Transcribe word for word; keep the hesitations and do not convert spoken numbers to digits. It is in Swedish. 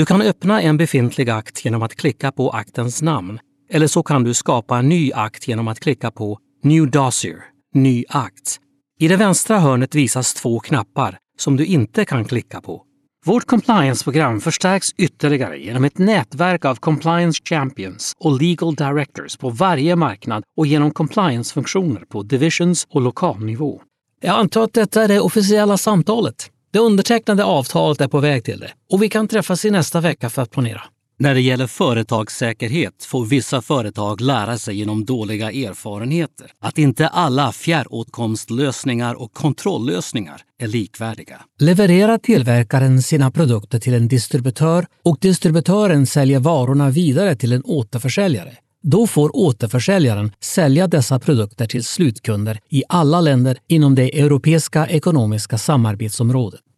Du kan öppna en befintlig akt genom att klicka på aktens namn, eller så kan du skapa en ny akt genom att klicka på New Dossier, ny akt. I det vänstra hörnet visas två knappar som du inte kan klicka på. Vårt compliance-program förstärks ytterligare genom ett nätverk av compliance champions och legal directors på varje marknad och genom compliance-funktioner på divisions- och lokalnivå. Jag antar att detta är det officiella samtalet. Det undertecknade avtalet är på väg till det och vi kan träffas i nästa vecka för att planera. När det gäller företagssäkerhet får vissa företag lära sig genom dåliga erfarenheter att inte alla fjärråtkomstlösningar och kontrolllösningar är likvärdiga. Levererar tillverkaren sina produkter till en distributör och distributören säljer varorna vidare till en återförsäljare, då får återförsäljaren sälja dessa produkter till slutkunder i alla länder inom det europeiska ekonomiska samarbetsområdet.